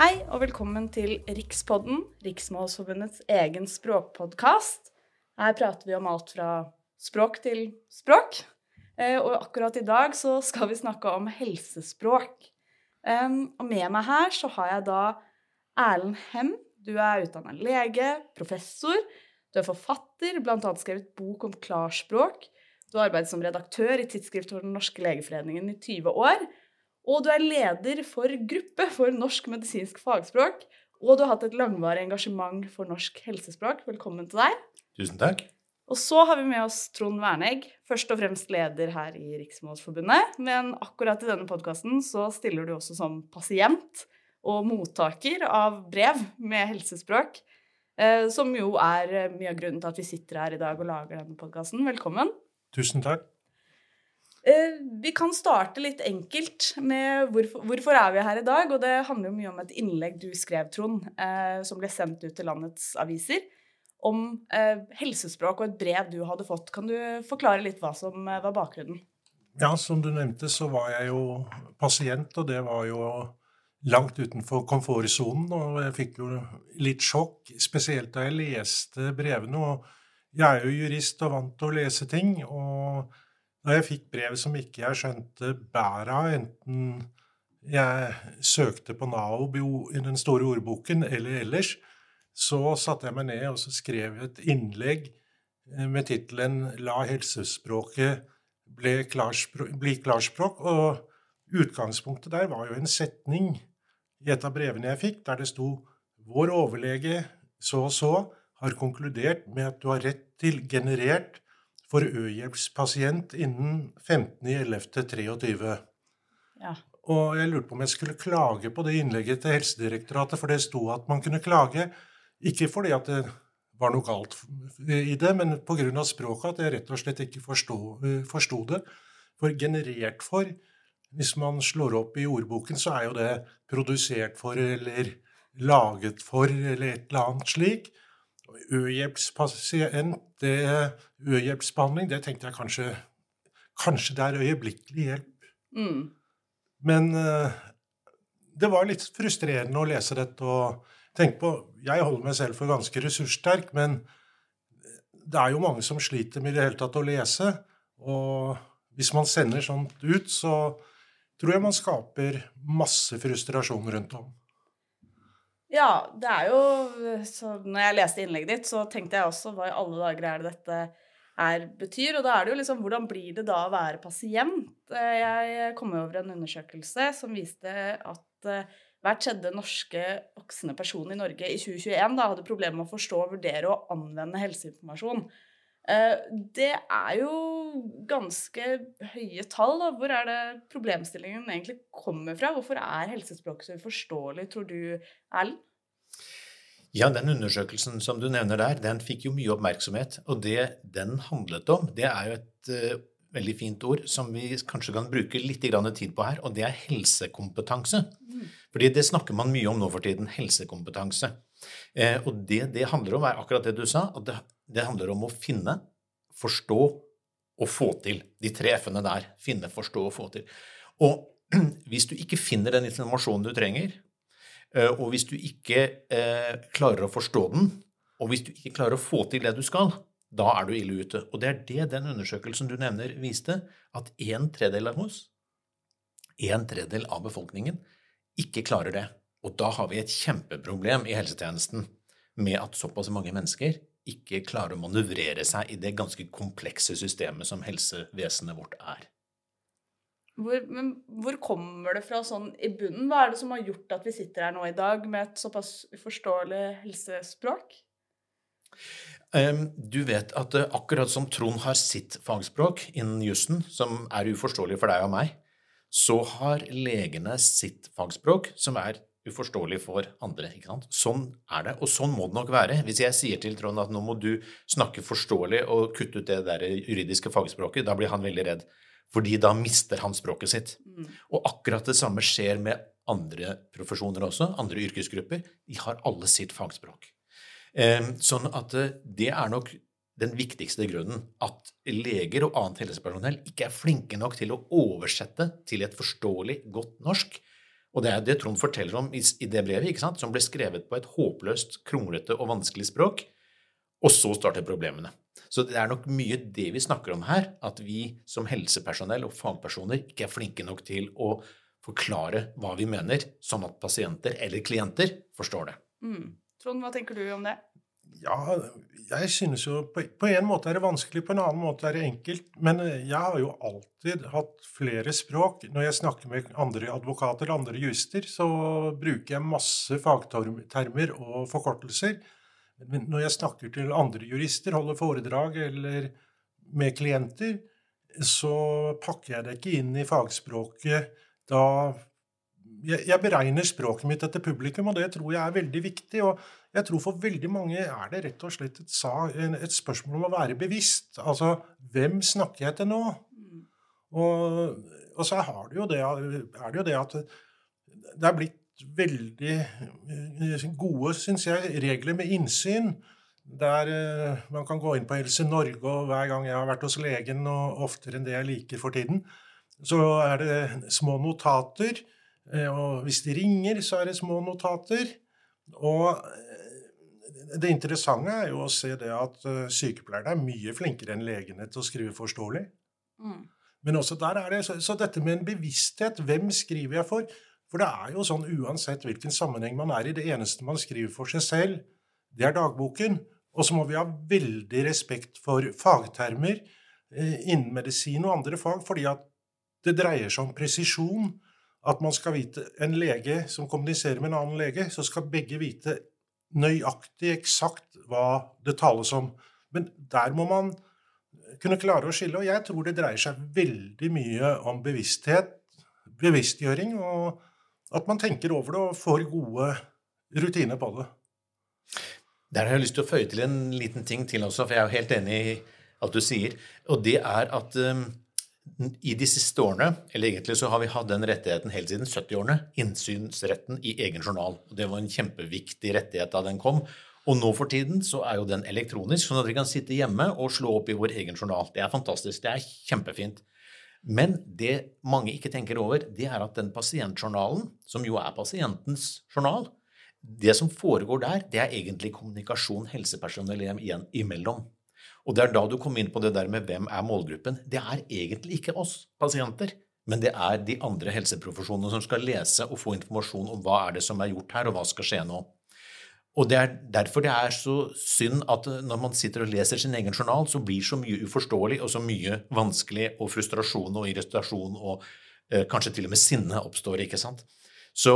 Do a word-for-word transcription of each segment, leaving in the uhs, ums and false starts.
Hei og velkommen til Rikspodden, Riksmålsforbundets egen språkpodcast. Her prater vi om alt fra språk til språk. Og akkurat i dag så skal vi snakke om helsespråk. Og med meg her så har jeg da Erlend Hem. Du er utdannet lege, professor, du er forfatter, blant annet skrevet bok om klarspråk. Du har arbeidet som redaktør i tidsskrift for den norske legeforeningen i tyve år. Og du er leder for gruppe for norsk medisinsk fagspråk, og du har hatt et langvarig engasjement for norsk helsespråk. Velkommen til deg. Tusen takk. Og så har vi med oss Trond Wernegg, først og fremst leder her i Riksmålsforbundet, men akkurat i denne podcasten så stiller du også som pasient og mottaker av brev med helsespråk, eh, som jo er mye av grunnen til at vi sitter her i dag og lager denne podcasten. Velkommen. Tusen takk. Vi kan starte litt enkelt med hvorfor, hvorfor er vi her i dag, og det handler jo mye om et innlegg du skrev, Trond, eh, som ble sendt ut til landets aviser, om eh, helsespråk og et brev du hadde fått. Kan du forklare litt hva som var bakgrunnen? Ja, som du nevnte så var jeg jo pasient, og det var jo langt utenfor komfortzonen, og jeg fikk jo litt sjokk, spesielt da jeg leste brevene, og jeg er jo jurist og vant til å lese ting, og da jeg fikk brev som ikke jeg skjønte bæret av, enten jeg søkte på NAOB i den store ordboken eller ellers, så satte jeg meg ned og så skrev et innlegg med titelen «La helsespråket bli klarspråk», bli klarspråk, og utgangspunktet der var jo en setning i et av brevene jeg fikk, der det sto «Vår overlege så og så har konkludert med at du har rett til generert for ø-hjelpspasient innen femtende ellevte treogtyve. Ja. Og jeg lurte på om jeg skulle klage på det innlegget til Helsedirektoratet, for det sto at man kunne klage, ikke fordi at det var noe galt i det, men på grunn av språket at jeg rett og slett ikke forstod, forstod det. For generert for, hvis man slår opp i ordboken, så er jo det produsert for, eller laget for, eller et eller annet slik. Ø-hjelpspasient, det ø-hjelpsbehandling, det tenkte jeg kanskje, kanskje det er øyeblikkelig hjelp. Mm. Men uh, det var litt frustrerende å lese dette og tenke på, jeg holder meg selv for ganske ressurssterk, men det er jo mange som sliter med det hele tatt å lese, og hvis man sender sånt ut, så tror jeg man skaper masse frustrasjon rundt om. Ja, det er jo, så når jeg leste innlegget ditt, så tenkte jeg også, hva i alle dager er det dette her betyr? Og da er det jo liksom, hvordan blir det da å være pasient? Jeg kom over en undersøkelse som viste at hvert tredje norske voksne person i Norge i tjue tjueen da hadde problemer med å forstå, vurdere og anvende helseinformasjon. Det er jo ganske høye tall, da. Hvor er det problemstillingen egentlig kommer fra? Hvorfor er helsespråket så uforståelig, tror du, Erlend? Ja, den undersøkelsen som du nevner der, den fikk jo mye oppmerksomhet, og det den handlet om, det er jo et uh, veldig fint ord som vi kanskje kan bruke litt grann tid på her, og det er helsekompetanse. Mm. Fordi det snakker man mye om nå for tiden, helsekompetanse. Eh, og det det handler om er akkurat det du sa, at det, det handler om å finne, forstå og få til. De tre F-ene der, finne, forstå og få til. Og hvis du ikke finner den informasjonen du trenger, og hvis du ikke eh, klarer å forstå den, og hvis du ikke klarer å få til det du skal, da er du ille ute. Og det er det den undersøkelsen du nevner viste, at en tredjedel av oss, en tredjedel av befolkningen, ikke klarer det. Og da har vi et kjempeproblem i helsetjenesten med at såpass mange mennesker ikke klarer å manøvrere seg i det ganske komplekse systemet som helsevesenet vårt er. Hvor, men hvor kommer det fra sånn i bunnen? Hva er det som har gjort at vi sitter her nå i dag med et såpass uforståelig helsespråk? Um, du vet at uh, akkurat som Trond har sitt fagspråk innen jussen, som er uforståelig for deg og meg, så har legene sitt fagspråk, som er uforståelig for andre, ikke sant? Sånn er det, og sånn må det nok være. Hvis jeg sier til Trond at nå må du snakke forståelig og kutte ut det der juridiske fagspråket, da blir han veldig redd, fordi da mister han språket sitt. Mm. Og akkurat det samme skjer med andre profesjoner også, andre yrkesgrupper. De har alle sitt fagspråk. Eh, sånn at det er nok den viktigste grunnen, at leger og annet helsepersonell ikke er flinke nok til å oversette til et forståelig godt norsk, Og det er det Trond forteller om i, i det brevet, ikke sant? Som ble skrevet på et håpløst, kronglete og vanskelig språk, og så starter problemene. Så det er nok mye det vi snakker om her, at vi som helsepersonell og fagpersoner ikke er flinke nok til å forklare hva vi mener, sånn at pasienter eller klienter forstår det. Mm. Trond, hva tenker du om det? Ja, jeg synes jo på, på en måte er det vanskelig, på en annen måte er det enkelt. Men jeg har jo alltid hatt flere språk. Når jeg snakker med andre advokater, andre jurister, så bruker jeg masse fagtermer og forkortelser. Men når jeg snakker til andre jurister, holder foredrag eller med klienter, så pakker jeg det ikke inn i fagspråket. Da jeg, jeg beregner språket mitt etter publikum, og det tror jeg er veldig viktig. Og jeg tror for veldig mange er det rett og slett et, et spørsmål om å være bevisst. Altså, hvem snakker jeg til nå? Og, og så har det jo det, er det jo det at det er blitt veldig gode, synes jeg, regler med innsyn. Der man kan gå inn på Helse Norge, og hver gang jeg har vært hos legen, og oftere enn det jeg liker for tiden, så er det små notater. Og hvis de ringer, så er det små notater. Og det interessante er jo å se det at sykepleierne er mye flinkere enn legene til å skrive forståelig. Mm. Men også der er det, så, så dette med en bevissthet, hvem skriver jeg for? For det er jo sånn uansett hvilken sammenheng man er i, det eneste man skriver for seg selv, det er dagboken. Og så må vi ha veldig respekt for fagtermer eh, innen medisin og andre fag, fordi at det dreier seg om presisjon, at man skal vite, en lege som kommuniserer med en annen lege, så skal begge vite nøyaktig, eksakt hva det tales om. Men der må man kunne klare å skille, og jeg tror det dreier seg veldig mye om bevissthet, bevisstgjøring, og at man tenker over det og får gode rutiner på det. Der har jeg lyst til å føye til en liten ting til også, for jeg er jo helt enig i alt du sier, og det er at um, i de siste årene, eller egentlig så har vi hatt den rettigheten helt siden sytti-årene, innsynsretten i egen journal. Og det var en kjempeviktig rettighet da den kom. Og nå for tiden så er jo den elektronisk, sånn at vi kan sitte hjemme og slå opp i vår egen journal. Det er fantastisk, det er kjempefint. Men det mange ikke tenker over, det er at den pasientjournalen, som jo er pasientens journal, det som foregår der, det er egentlig kommunikasjon helsepersonell igjen imellom. Og det er da du kom inn på det der med hvem er målgruppen. Det er egentlig ikke oss pasienter, men det er de andre helseprofesjonene som skal lese og få informasjon om hva er det som er gjort her, og hva skal skje nå. Og det er derfor det er så synd at når man sitter og leser sin egen journal, så blir så mye uforståelig og så mye vanskelig, og frustrasjon og irritasjon og eh, kanskje til og med sinne oppstår, ikke sant? Så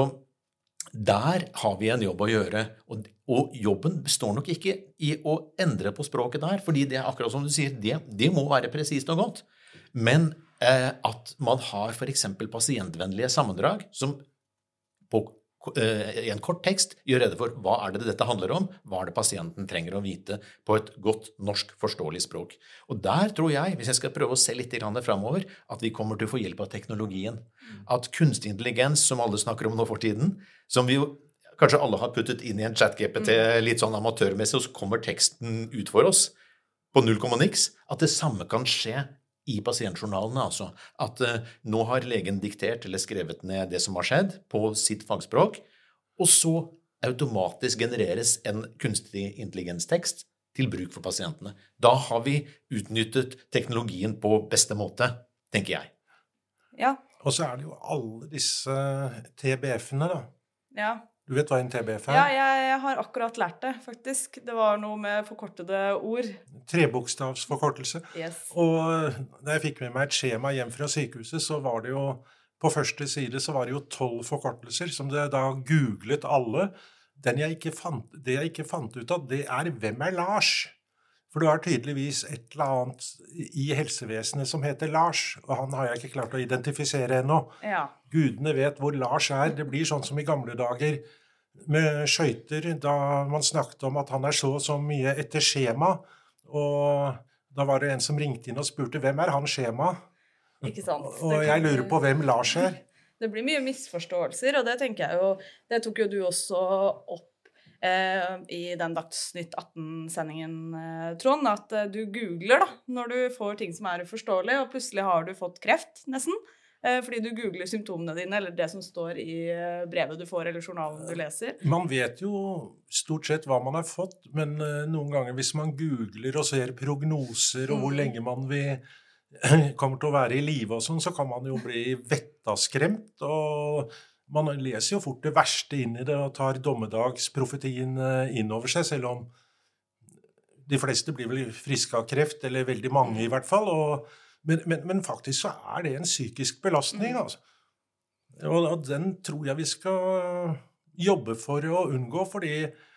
der har vi en jobb å gjøre, og, og jobben består nok ikke i å endre på språket der, fordi det er akkurat som du sier, det, det må være presist og godt. Men eh, at man har for eksempel pasientvennlige sammendrag som på eh, i en kort tekst gjør rede for hva er det dette handler om, hva er det pasienten trenger å vite på et godt norsk forståelig språk. Og der tror jeg, hvis jeg skal prøve å se litt fremover, at vi kommer til å få hjelp av teknologien. At kunstig intelligens, som alle snakker om nå for tiden, som vi jo kanskje alle har puttet inn i en chat-G P T litt sånn amatørmessig, og så kommer teksten ut for oss på null komma niks, at det samme kan skje i pasientjournalene, altså. At uh, nå har legen diktert eller skrevet ned det som har skjedd på sitt fagspråk, og så automatisk genereres en kunstig intelligenstekst til bruk for pasientene. Da har vi utnyttet teknologien på beste måte, tenker jeg. Ja. Og så er det jo alle disse T B F-ene da. Ja. Du vet hva en T B F er? Ja, jeg har akkurat lært det, faktisk. Det var noe med forkortede ord. Trebokstavsforkortelse. Yes. Og da jeg fikk med meg et skjema hjem fra sykehuset, så var det jo, på første side så var det jo tolv forkortelser, som det da googlet alle. Den jeg ikke fant, det jeg ikke fant ut av, det er hvem er Lars? For det er tydeligvis et eller annet i helsevesenet som heter Lars, og han har jeg ikke klart å identifisere ennå. Ja. Gudene vet hvor Lars er. Det blir sånn som i gamle dager med skøyter, da man snakket om at han er så og så mye etter skjema, og da var det en som ringte inn og spurte hvem er han skjema? Ikke sant? Og jeg lurer på hvem Lars er. Det blir mye misforståelser, og det tenker jeg jo, det tok jo du også opp Eh, i den Dagsnytt atten-sendingen, eh, Trond, at eh, du googler da, når du får ting som er uforståelig, og plutselig har du fått kreft, nesten. eh, fordi du googler symptomene dine, eller det som står i eh, brevet du får, eller journalen du leser. Man vet jo stort sett hva man har fått, men uh, noen ganger hvis man googler og ser prognoser og hvor Mm. lenge man vil, kommer til å være i live og sånn, så kan man jo bli vettaskremt, og man leser jo fort det verste inn i det og tar dommedagsprofetien uh, inn over seg, selv om de fleste blir vel friske av kreft, eller veldig mange i hvert fall, og, men, men, men faktisk så er det en psykisk belastning, altså. Og, og den tror jeg vi skal jobbe for å unngå, fordi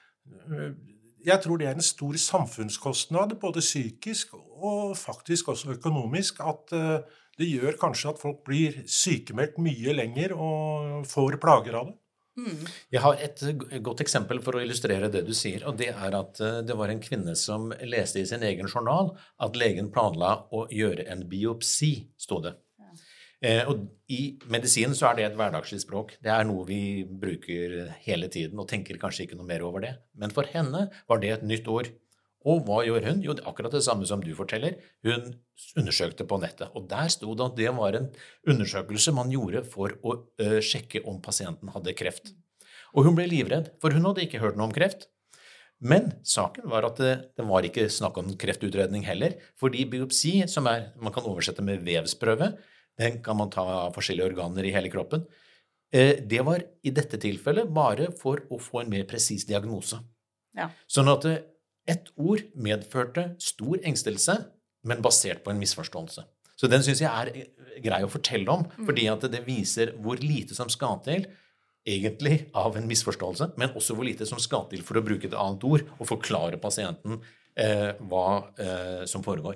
øh, jeg tror det er en stor samfunnskostnad, både psykisk og faktisk også økonomisk, at øh, det gjør kanskje at folk blir sykemeldt mye lenger og får plager av det. Mm. Jeg har et godt eksempel for å illustrere det du sier, og det er at det var en kvinne som leste i sin egen journal at legen planla å gjøre en biopsi, stod det. Ja. Eh, og i medisinen så er det et hverdagslig språk. Det er noe vi bruker hele tiden og tenker kanskje ikke noe mer over det. Men for henne var det et nytt ord. Og hva gjør hun? Jo, det er akkurat det samme som du forteller. Hun undersøkte på nettet, og der stod det at det var en undersøkelse man gjorde for å uh, sjekke om pasienten hadde kreft. Og hun ble livredd, for hun hadde ikke hørt noe om kreft. Men saken var at det, det var ikke snakk om kreftutredning heller, fordi biopsi, som er, man kan oversette med vevsprøve, den kan man ta av forskjellige organer i hele kroppen, uh, det var i dette tilfellet bare for å få en mer presis diagnose. Ja. Sånn at uh, et ord medførte stor engstelse, men basert på en misforståelse. Så den synes jeg er grei å fortelle om, Mm. fordi at det viser hvor lite som skal til, egentlig av en misforståelse, men også hvor lite som skal til for å bruke et annet ord og forklare pasienten eh, hva eh, som foregår.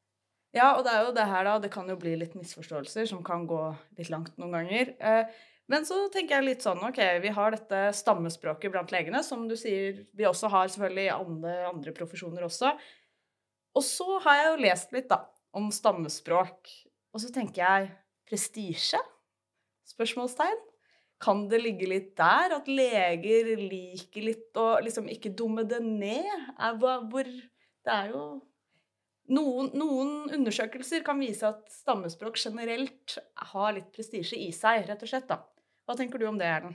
Ja, og det er jo det her da, det kan jo bli litt misforståelser som kan gå litt langt noen ganger. Eh, men så tenker jeg litt sånn, ok, vi har dette stammespråket blant legene, som du sier, vi også har selvfølgelig i andre, andre profesjoner også. Og så har jeg jo lest litt da, om stammespråk, og så tenker jeg, prestisje? Spørsmålstegn? Kan det ligge litt der, at leger liker litt å liksom ikke dumme det ned? Er, hvor, det er jo... Noen, noen undersøkelser kan vise at stammespråk generelt har litt prestisje i seg, rett og slett da. Hva tenker du om det, Erlend?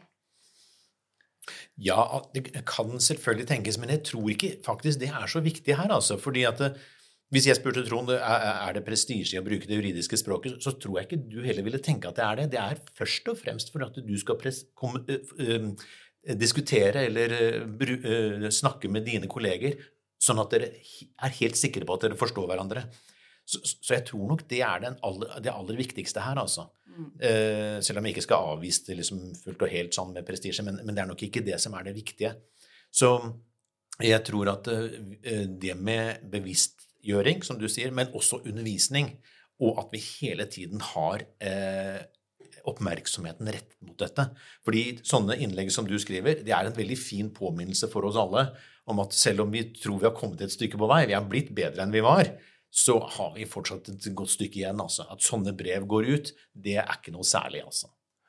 Ja, det kan selvfølgelig tenkes, men jeg tror ikke faktisk det er så viktig her, altså, fordi at hvis jeg spurte Trond, er, er det prestisje å bruke det juridiske språket, så tror jeg ikke du heller ville tenke at det er det. Det er først og fremst for at du skal pres, kom, uh, uh, diskutere eller uh, uh, snakke med dine kolleger, sånn at dere er helt sikre på at dere forstår hverandre. Så, så jeg tror nok det er den aller, det aller viktigste her, altså. Mm. Eh, selv om jeg ikke skal avvise det liksom fullt og helt sånn med prestisje, men, men det er nok ikke det som er det viktige. Så jeg tror at eh, det med bevisstgjøring, som du sier, men også undervisning, og at vi hele tiden har eh, oppmerksomheten rett mot dette. Fordi sånne innlegg som du skriver, det er en veldig fin påminnelse for oss alle, om at selv om vi tror vi har kommet et stykke på vei, vi har blitt bedre enn vi var, så har vi fortsatt et godt stykke igjen, altså. At sånne brev går ut, det er ikke noe særlig, altså.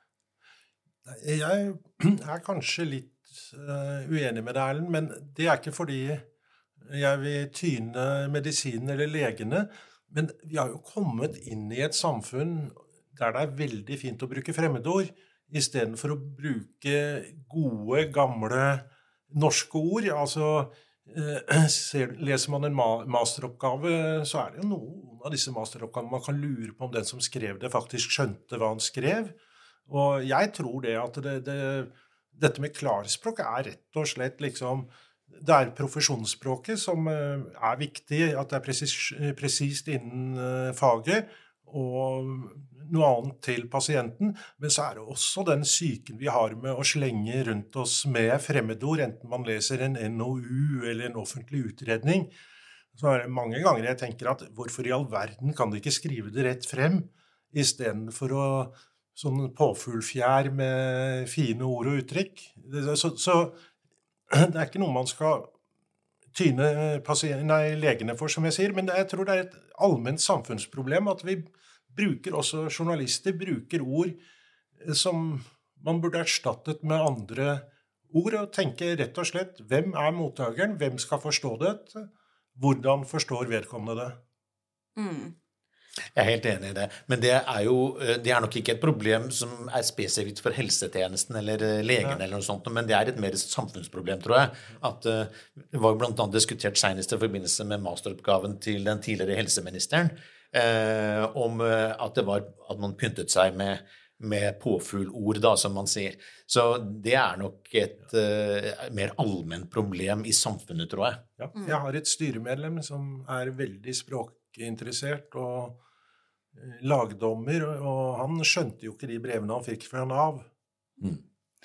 Jeg er kanskje litt uh, uenig med deg, Erlend, men det er ikke fordi jeg vil tyne medisinen eller legene, men vi har jo kommet inn i et samfunn der det er veldig fint å bruke fremmedord, i stedet for å bruke gode, gamle norske ord. Altså, Ser, leser man en ma- masteroppgave, så er det jo noen av disse masteroppgavene man kan lure på om den som skrev det faktisk skjønte hva han skrev. Og jeg tror det at det, det, dette med klarspråk er rett og slett liksom, det er profesjonsspråket som er viktig, at det er presis, presist innen faget, og noe annet til pasienten, men så er det også den syken vi har med å slenge rundt oss med fremmedord, enten man leser en N O U eller en offentlig utredning. Så er det mange ganger jeg tenker at hvorfor i all verden kan du ikke skrive det rett frem, i stedet for å sånn påfuglfjær med fine ord og uttrykk. Så, så det er ikke noe man skal tyne pasien- nei, legene for, som jeg sier, men det, jeg tror det er et allment samfunnsproblem at vi bruker også journalister, bruker ord som man burde erstattet med andre ord, og tenke rett og slett, hvem er mottakeren, hvem skal forstå det, hvordan forstår vedkommende det? Mm. Jeg er helt enig i det, men det er jo det er nok ikke et problem som er spesifikt for helsetjenesten eller legen ja. Eller noe sånt, men det er et mer samfunnsproblem, tror jeg. At det var blant annet diskutert senest i forbindelse med masteroppgaven til den tidligere helseministeren, eh, om at det var at man pyntet seg med, med påfuglord, da, som man sier. Så det er nok et uh, mer allment problem i samfunnet, tror jeg. Ja, jeg har et styremedlem som er veldig språkinteressert og lagdommer, og han skjønte jo ikke de brevene han fikk fra Nav. Mm.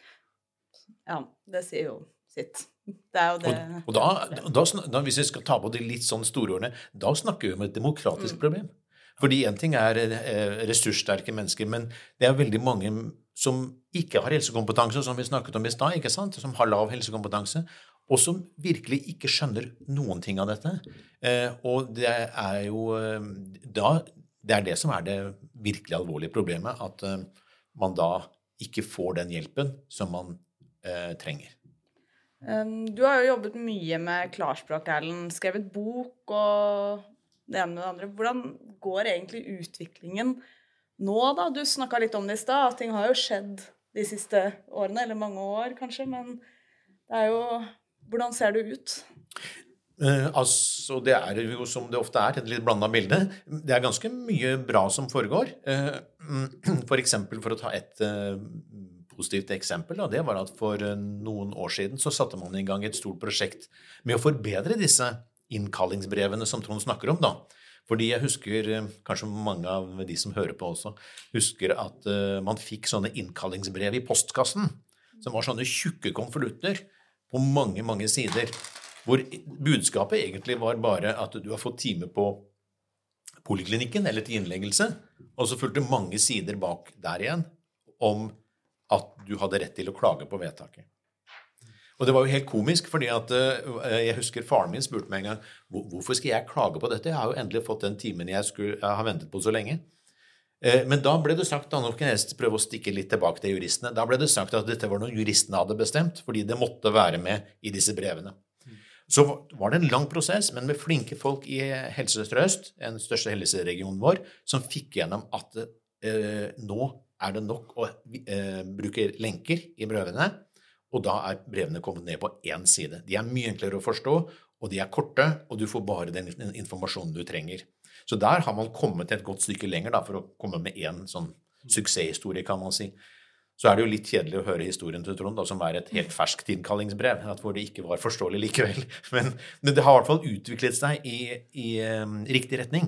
Ja, det sier jo sitt. Det er jo det. Og, og da, da, da, hvis vi skal ta på de litt sånn store ordene, da snakker vi om et demokratisk mm. problem. Fordi en ting er eh, ressurssterke mennesker, men det er veldig mange som ikke har helsekompetanse, som vi snakket om i stad, ikke sant? Som har lav helsekompetanse, og som virkelig ikke skjønner noen ting av dette. Eh, og det er jo eh, da Det er det som er det virkelig alvorlige problemet, at uh, man da ikke får den hjelpen som man uh, trenger. Um, du har jo jobbet mye med klarspråk, Erlend, skrevet bok og det ene med det andre. Hvordan går egentlig utviklingen nå da? Du snakket litt om det i sted, at ting har jo skjedd de siste årene, eller mange år kanskje, men det er jo, hvordan ser det ut? Uh, altså, det er jo som det ofte er, et litt blandet bilde. Det er ganske mye bra som foregår. Uh, for eksempel, for å ta et uh, positivt eksempel, da, det var at for uh, noen år siden så satte man i gang et stort prosjekt med å forbedre disse innkallingsbrevene som Trond snakker om da. Fordi jeg husker, uh, kanskje mange av de som hører på også, husker at uh, man fikk sånne innkallingsbrev i postkassen, som var sånne tjukke konvolutter på mange, mange sider, hvor budskapet egentlig var bare at du har fått time på poliklinikken eller til innleggelse, og så fulgte mange sider bak der igjen om at du hadde rett til å klage på vedtaket. Og det var jo helt komisk, fordi at jeg husker faren min spurte meg en gang, hvorfor skal jeg klage på dette? Jeg har jo endelig fått den timen jeg, skulle, jeg har ventet på så lenge. Men da ble det sagt, da nå kan jeg prøve å stikke litt tilbake til juristene, da ble det sagt at dette var noe juristene hadde bestemt, fordi det måtte være med i disse brevene. Så var det en lang prosess, men med flinke folk i Helse Sør-Øst, den største helseregionen vår, som fikk gjennom at eh, nå er det nok å eh, bruke lenker i brevene, og da er brevene kommet ned på én side. De er mye enklere å forstå, og de er korte, og du får bare den informasjonen du trenger. Så der har man kommet et godt stykke lenger da, for å komme med en sånn suksesshistorie, kan man si. Så er det jo litt kjedelig å høre historien til Trond, da, som er et helt ferskt innkallingsbrev, at hvor det ikke var forståelig likevel. Men, men det har i hvert fall utviklet seg i, i um, riktig retning.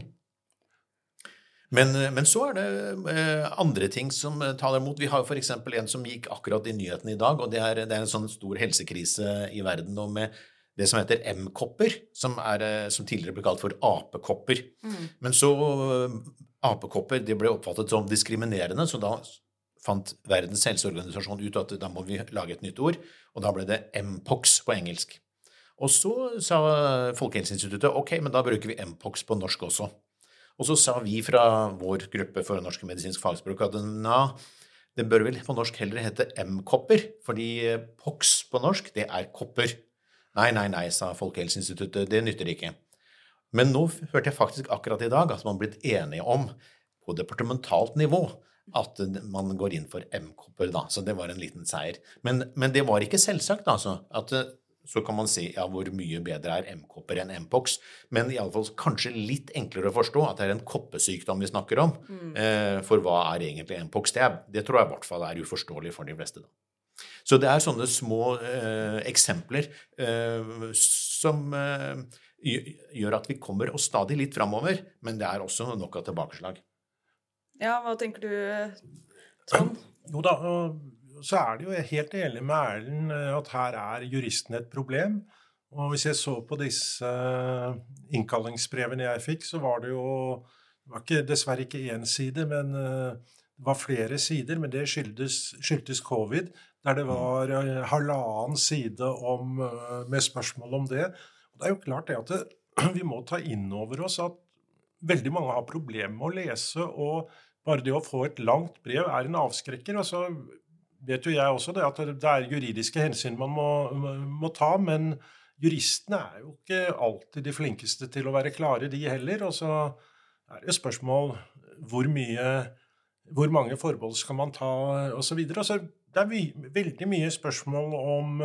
Men, men så er det uh, andre ting som uh, taler mot. Vi har jo for eksempel en som gikk akkurat i nyheten i dag, og det er, det er en sånn stor helsekrise i verden nå med det som heter M-kopper, som, er, uh, som tidligere ble kalt for apekopper. Mm. Men så uh, apekopper, det ble oppfattet som diskriminerende, så da fant Verdens helseorganisasjon ut at da må vi lage et nytt ord, og da ble det M-pox på engelsk. Og så sa Folkehelseinstituttet, ok, men da bruker vi M-pox på norsk også. Og så sa vi fra vår gruppe for norsk medisinsk fagspråk at na, det bør vel på norsk heller hete M-kopper, fordi pox på norsk, det er kopper. Nei, nei, nei, sa Folkehelseinstituttet, det nytter ikke. Men nå hørte jeg faktisk akkurat i dag at man blitt enige om på departementalt nivå at man går inn for M-kopper da, så det var en liten seier. Men, men det var ikke selvsagt, altså, at så kan man si, ja, hvor mye bedre er M-kopper enn M-pox, men i alle fall kanskje litt enklere å forstå at det er en koppesykdom vi snakker om, mm. eh, for hva er egentlig M-pox? Det, er, det tror jeg i hvert fall er uforståelig for de fleste da. Så det er sånne små eh, eksempler eh, som eh, gjør at vi kommer og stadig litt fremover, men det er også nok av tilbakeslag. Ja, hva tenker du, Trond? Jo da, så er det jo helt enig med Erlend at her er juristen et problem. Og hvis jeg så på disse innkallingsbrevene jeg fikk, så var det jo, det var ikke, dessverre ikke én side, men det var flere sider, men det skyldtes, skyldtes covid, der det var halvannen side om, med spørsmål om det. Og det er jo klart det at det, vi må ta inn over oss at veldig mange har problemer med å lese, og bare det å få et langt brev er en avskrekker. Og så vet jo jeg også det at det er juridiske hensyn man må, må ta, men juristene er jo ikke alltid de flinkeste til å være klare, de heller. Og så er det spørsmål hvor mye, hvor mange forbehold skal man ta, og så videre. Altså, det er vi, veldig mye spørsmål om,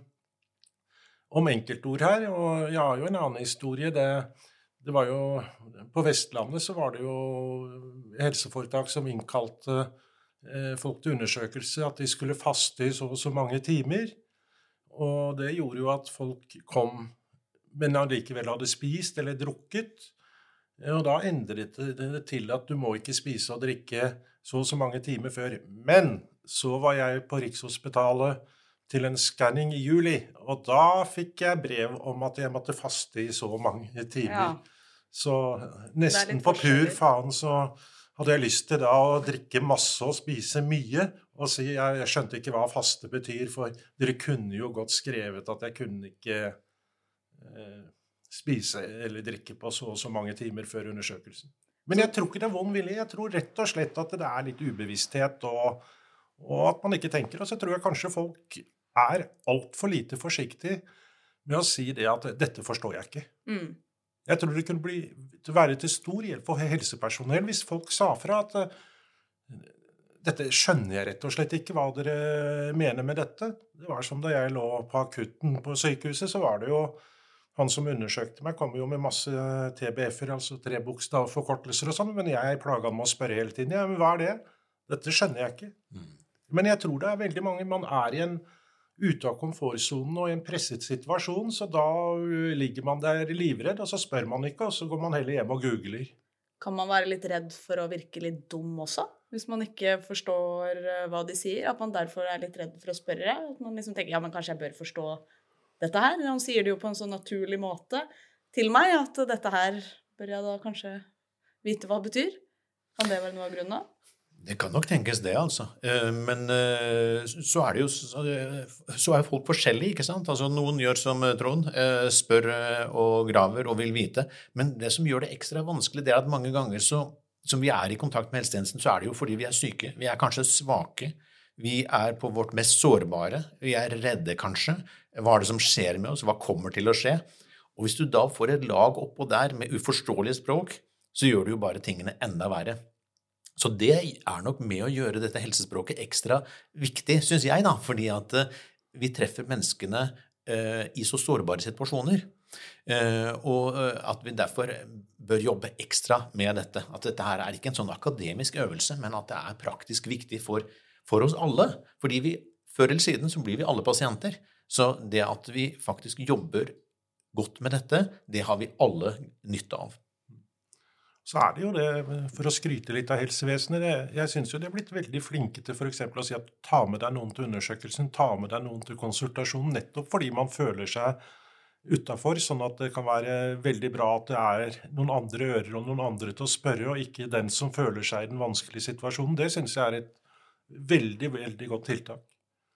om enkeltord her, og jeg har jo en annen historie. Det, det var jo, på Vestlandet så var det jo helseforetak som innkalte eh, folk til undersøkelse, at de skulle faste i så og så mange timer, og det gjorde jo at folk kom, men allikevel hadde spist eller drukket. Og da endret det til at du må ikke spise og drikke så og så mange timer før. Men så var jeg på Rikshospitalet til en skanning i juli, og da fikk jeg brev om at jeg måtte faste i så mange timer. Ja. Så nesten på pur faen så hadde jeg lyst til da å drikke masse og spise mye, og si, jeg, jeg skjønte ikke hva faste betyr, for dere kunne jo godt skrevet at jeg kunne ikke eh, spise eller drikke på så og så mange timer før undersøkelsen. Men jeg tror ikke det er vond vilje. Jeg tror rett og slett at det er litt ubevissthet, og, og at man ikke tenker. Og så tror jeg kanskje folk er alt for lite forsiktig med å si det at dette forstår jeg ikke. Mm. Jeg tror det kunne bli, være til stor hjelp for helsepersonell hvis folk sa fra at dette skjønner jeg rett og slett ikke hva dere mener med dette. Det var som da jeg lå på akutten på sykehuset, så var det jo han som undersøkte meg, kom jo med masse T B F-er, altså tre bokstavforkortelser og sånn, men jeg plaget med å spørre hele tiden, ja, men hva er det? Dette skjønner jeg ikke. Mm. Men jeg tror det er veldig mange, man er i en ute av komfortzonen og i en presset situasjon, så da ligger man der livredd, og så spør man ikke, og så går man heller hjem og googler. Kan man være litt redd for å virke litt dum også, hvis man ikke forstår hva de sier, at man derfor er litt redd for å spørre, at man liksom tenker, ja, men kanskje jeg bør forstå dette her? Han sier det jo på en sånn naturlig måte til meg, at dette her bør jeg da kanskje vite hva det betyr. Kan det være noe av grunnen? Det kan nok tenkes det, altså. Men så er det jo, så er folk forskjellige, ikke sant? Altså, noen gjør som Trond, spør og graver og vil vite. Men det som gjør det ekstra vanskelig, det er at mange ganger så, som vi er i kontakt med helsetjenesten, så er det jo fordi vi er syke. Vi er kanskje svake. Vi er på vårt mest sårbare. Vi er redde, kanskje. Hva er det som skjer med oss? Hva kommer til å skje? Og hvis du da får et lag oppå der med uforståelig språk, så gjør du jo bare tingene enda verre. Så det er nok med å gjøre dette helsespråket ekstra viktig, synes jeg da, fordi at uh, vi treffer menneskene uh, i så sårbare situasjoner, uh, og uh, at vi derfor bør jobbe ekstra med dette. At dette her er ikke en sånn akademisk øvelse, men at det er praktisk viktig for, for oss alle, fordi vi før eller siden så blir vi alle pasienter. Så det at vi faktisk jobber godt med dette, det har vi alle nytte av. Så er det jo det, for å skryte litt av helsevesenet, det, jeg synes jo det er blitt veldig flinke til for eksempel å si at ta med deg noen til undersøkelsen, ta med deg noen til konsultasjonen, nettopp fordi man føler seg utenfor, sånn at det kan være veldig bra at det er noen andre ører og noen andre til å spørre, og ikke den som føler seg i den vanskelige situasjonen. Det synes jeg er et veldig, veldig godt tiltak.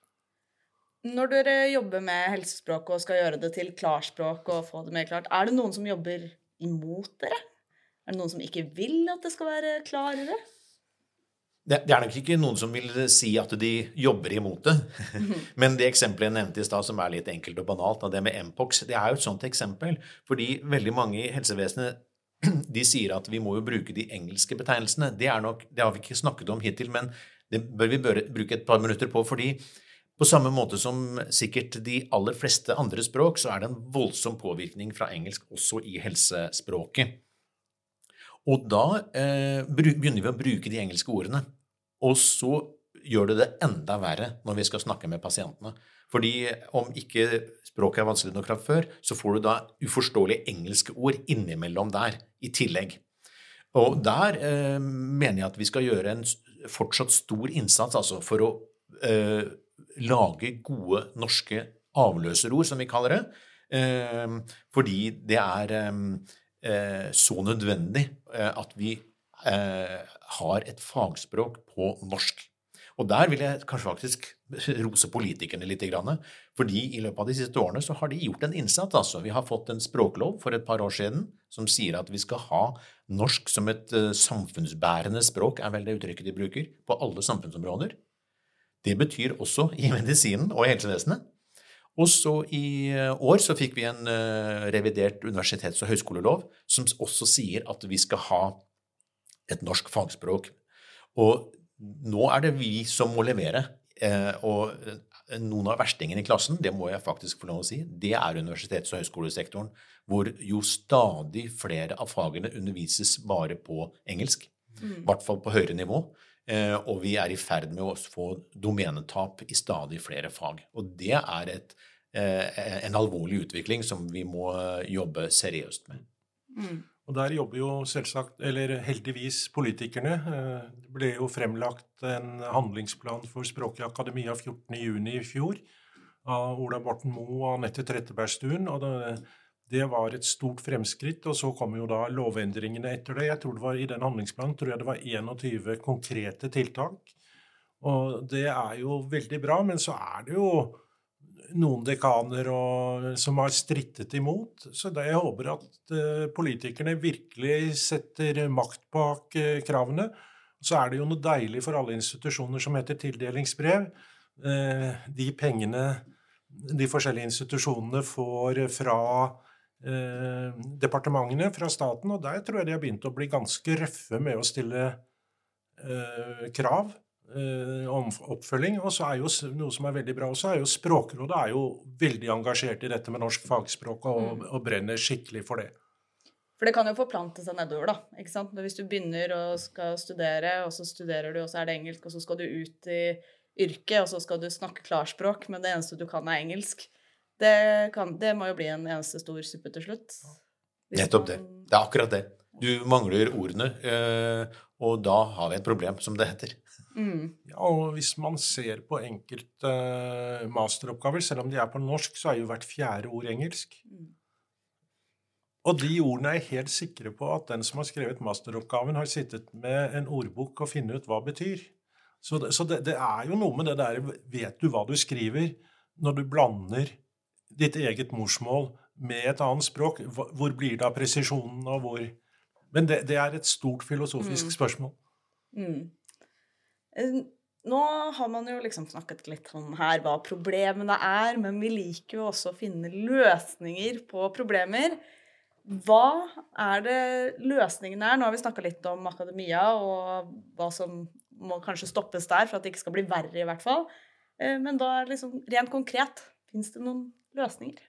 Når dere jobber med helsespråk og skal gjøre det til klarspråk og få det mer klart, er det noen som jobber imot dere? Er det noen som ikke vil at det skal være klarere? Det, det er nok ikke noen som vil si at de jobber imot det. Mm-hmm. Men det eksempelet jeg nevnte i sted, som er litt enkelt og banalt, det med M-pox, det er jo et sånt eksempel. Fordi veldig mange i helsevesenet, de sier at vi må jo bruke de engelske betegnelsene. Det, er nok, det har vi ikke snakket om hittil, men det bør vi bør bruke et par minutter på, fordi på samme måte som sikkert de aller fleste andre språk, så er det en voldsom påvirkning fra engelsk også i helsespråket. Og da eh, begynner vi å bruke de engelske ordene, og så gjør det det enda verre når vi skal snakke med pasientene. Fordi om ikke språket er vanskelig nok fra før, så får du da uforståelige engelske ord innimellom der i tillegg. Og der eh, mener jeg at vi skal gjøre en fortsatt stor innsats altså, for å eh, lage gode norske avløserord, som vi kaller det, eh, fordi det er... Eh, så nødvendig at vi har et fagspråk på norsk. Og der vil jeg kanskje faktisk rose politikerne litt, fordi i løpet av de siste årene så har de gjort en innsats. Altså. Vi har fått en språklov for et par år siden som sier at vi skal ha norsk som et samfunnsbærende språk, er vel det uttrykket de bruker, på alle samfunnsområder. Det betyr også i medisinen og i helsevesenet. Og så i år så fikk vi en uh, revidert universitets- og høyskolelov som også sier at vi skal ha et norsk fagspråk. Og nå er det vi som må levere, eh, og noen av verstingene i klassen, det må jeg faktisk få lov å si, det er universitets- og høyskolesektoren, hvor jo stadig flere av fagene undervises bare på engelsk, i hvert fall på høyere nivå, eh, og vi er i ferd med å få domenetap i stadig flere fag. Og det er et, eh, en alvorlig utvikling som vi må jobbe seriøst med. Mm. Og der jobber jo selvsagt, eller heldigvis politikerne. Det ble jo fremlagt en handlingsplan for Språk i Akademia fjortende juni i fjor av Ola Borten Moe og Anette Trettebergstuen, og det, det var et stort fremskritt, og så kom jo da lovendringene etter det. Jeg tror det var i den handlingsplanen, tror jeg det var enogtyve konkrete tiltak, og det er jo veldig bra, men så er det jo noen dekaner og, som har strittet imot, så det, jeg håper at uh, politikerne virkelig setter makt bak uh, kravene. Så er det jo noe deilig for alle institusjoner som heter tildelingsbrev. Uh, de pengene de forskjellige institusjonene får fra uh, departementene, fra staten, og der tror jeg de har begynt å bli ganske røffe med å stille uh, krav om oppfølging, og så er jo noe som er veldig bra også, er jo Språkrådet er jo veldig engasjert i dette med norsk fagspråk og, mm. og brenner skikkelig for det. For det kan jo forplante seg nedover da, ikke sant? Hvis du begynner og skal studere, og så studerer du, og så er det engelsk, og så skal du ut i yrket, og så skal du snakke klarspråk, men det eneste du kan er engelsk. Det, kan, det må jo bli en eneste stor suppe til slutt. Nettopp det. Det er akkurat det. Du mangler ordene, og da har vi et problem, som det heter. Mm. Ja, og hvis man ser på enkelte uh, masteroppgaver, selv om de er på norsk, så er jo hvert fjerde ord engelsk. Mm. Og de ordene er jeg helt sikre på at den som har skrevet masteroppgaven har sittet med en ordbok og finne ut hva det betyr. Så, det, så det, det er jo noe med det der, vet du hva du skriver, når du blander ditt eget morsmål med et annet språk, hvor blir det av presisjonen og hvor... Men det, det er et stort filosofisk mm. spørsmål. Mm. Nå har man jo liksom snakket litt om her hva problemene er, men vi liker jo også å finne løsninger på problemer. Hva er det løsningene er? Nå har vi snakket litt om akademia og hva som må kanskje stoppes der for at det ikke skal bli verre i hvert fall. Men da liksom rent konkret, finnes det noen løsninger?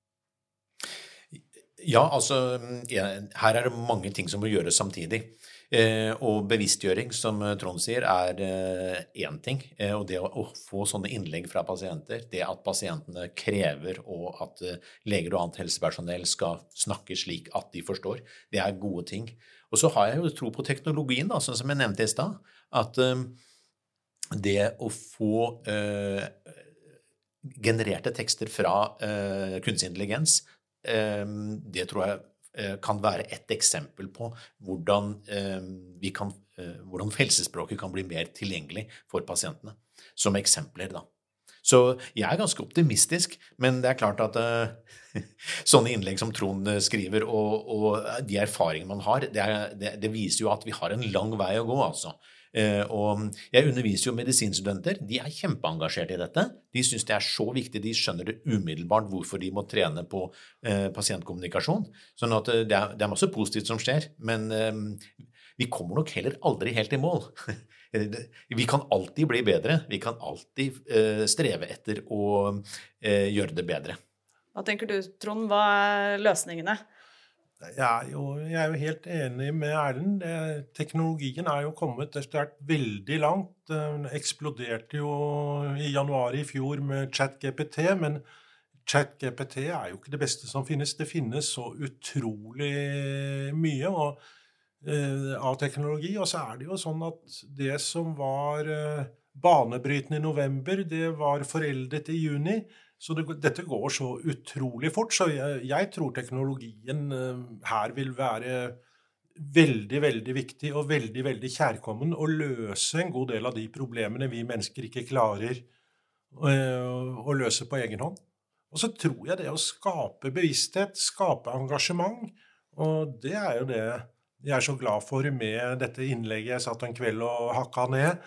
Ja, altså, ja, her er det mange ting som må gjøres samtidig. Eh, og bevisstgjøring, som Trond sier, er én eh, ting. Eh, og det å, å få sånne innlegg fra pasienter, det at pasientene krever og at eh, leger og annet helsepersonell skal snakke slik at de forstår, det er gode ting. Og så har jeg jo tro på teknologien, da, sånn som jeg nevnte i sted, at eh, det å få eh, genererte tekster fra eh, kunstig intelligens, eh, det tror jeg kan være et eksempel på hvordan, eh, vi kan, eh, hvordan helsespråket kan bli mer tilgjengelig for pasientene, som eksempler da. Så jeg er ganske optimistisk, men det er klart at eh, sånne innlegg som Trond skriver, og, og de erfaringene man har, det, er, det, det viser jo at vi har en lang vei å gå, altså. Eh, og jeg underviser jo medisinstudenter, de er kjempeengasjert i dette, de synes det er så viktig, de skjønner det umiddelbart hvorfor de må trene på eh, pasientkommunikasjon, sånn at det er, det er masse positivt som skjer, men eh, vi kommer nok heller aldri helt i mål. Vi kan alltid bli bedre, vi kan alltid eh, streve etter å eh, gjøre det bedre. Hva tenker du, Trond, hva er løsningene? Jeg er, jo, jeg er jo helt enig med Erlend. Teknologien er jo kommet etter hvert veldig langt. Den eksploderte jo i januar i fjor med ChatGPT, men ChatGPT er jo ikke det beste som finnes. Det finnes så utrolig mye og, uh, av teknologi, og så er det jo sånn at det som var uh, banebrytende i november, det var foreldet i juni. Så det, dette går så utrolig fort, så jeg, jeg tror teknologien uh, her vil være veldig, veldig viktig og veldig, veldig kjærkommen å løse en god del av de problemene vi mennesker ikke klarer uh, å løse på egen hånd. Og så tror jeg det å skape bevissthet, skape engasjement, og det er jo det jeg er så glad for med dette innlegget jeg satt en kveld og hakka ned,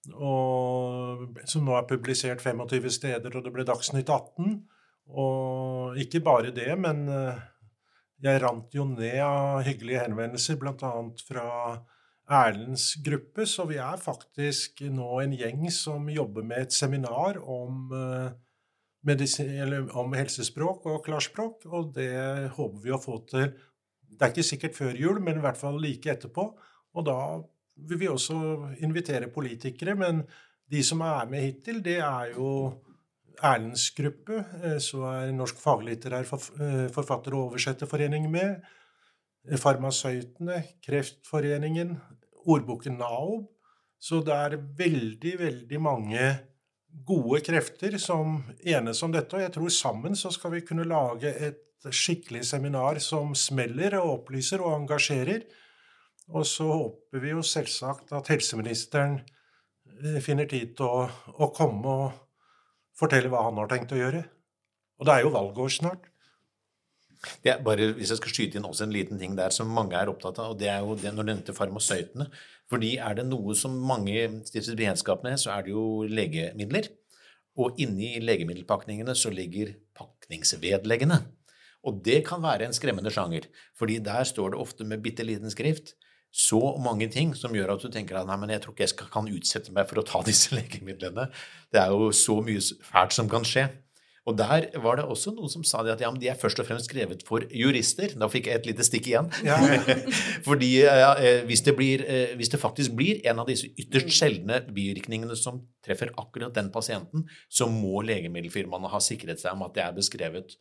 og som nå er publisert femogtyve steder, og det ble Dagsnytt atten, og ikke bare det, men jeg rant jo ned av hyggelige henvendelser, blant annet fra Erlends gruppe, så vi er faktisk nå en gjeng som jobber med et seminar om, uh, medisin, eller om helsespråk og klarspråk, og det håper vi å få til. Det er ikke sikkert før jul, men i hvert fall like etterpå, og da vil vi også invitere politikere, men de som er med hittil, det er jo Erlends gruppe, så er Norsk Faglitterær Forfatter- og Oversetterforening med, Farmasøytene, Kreftforeningen, Ordboken Naob, så det er veldig, veldig mange gode krefter som enes om dette, og jeg tror sammen så skal vi kunne lage et skikkelig seminar som smeller og opplyser og engasjerer, og så håper vi jo selvsagt at helseministeren finner tid til å, å komme og fortelle hva han har tenkt å gjøre. Og det er jo valgår snart. Det er bare, hvis jeg skal skyte inn også en liten ting der som mange er opptatt av, og det er jo det når det nevnte farmasøytene, fordi er det noe som mange stifter bekjentskap med, så er det jo legemidler, og inni legemiddelpakningene så ligger pakningsvedleggene. Og det kan være en skremmende sjanger, fordi der står det ofte med bitteliten skrift, så mange ting som gjør at du tenker at nei, men jeg tror ikke jeg skal, kan utsette meg for å ta disse legemidlene. Det er jo så mye fælt som kan skje. Og der var det også noen som sa det at ja, men de er først og fremst skrevet for jurister. Da fikk jeg et lite stikk igjen. Ja. Fordi ja, hvis, det blir, hvis det faktisk blir en av disse ytterst sjeldne bivirkningene som treffer akkurat den pasienten, så må legemiddelfirmaene ha sikret seg om at det er beskrevet.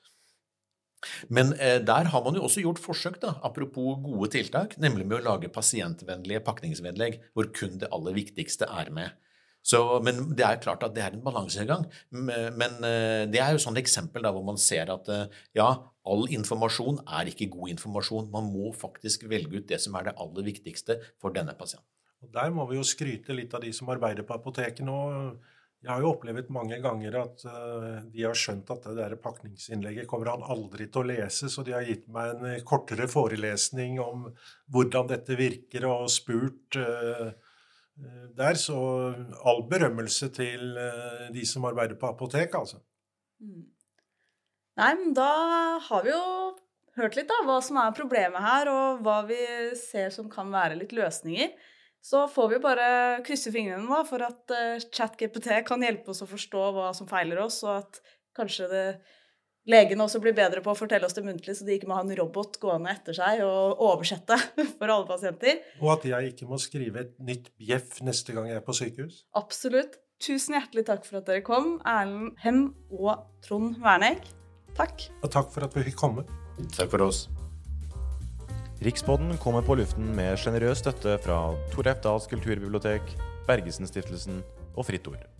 Men eh, der har man jo også gjort forsøk da, apropos gode tiltak, nemlig med å lage pasientvennlige pakningsvedlegg, hvor kun det aller viktigste er med. Så, men det er klart at det er en balansegang, men eh, det er jo sånn eksempel da, hvor man ser at eh, ja, all informasjon er ikke god informasjon, man må faktisk velge ut det som er det aller viktigste for denne pasienten. Og der må vi jo skryte litt av de som arbeider på apoteket nå. Jeg har jo opplevd mange ganger at uh, de har skjønt at det der pakningsinnlegget kommer han aldri til å lese, så de har gitt meg en kortere forelesning om hvordan dette virker og spurt uh, der. Så all berømmelse til uh, de som arbeider på apotek, altså. Mm. Nei, men da har vi jo hørt litt da, hva som er problemet her, og hva vi ser som kan være litt løsninger. Så får vi bare krysse fingrene da, for at uh, ChatGPT kan hjelpe oss å forstå hva som feiler oss, og at kanskje det, legene også blir bedre på å fortelle oss det muntlig, så de ikke må ha en robot gående etter seg og oversette for alle pasienter. Og at jeg ikke må skrive et nytt bjeff neste gang jeg er på sykehus. Absolutt. Tusen hjertelig takk for at dere kom, Erlend Hem og Trond Wernegg. Takk. Og takk for at vi fikk komme. Takk for oss. Rikspodden kommer på luften med generøs støtte fra Tor Efdals kulturbibliotek, Bergesen-stiftelsen og Fritt Ord.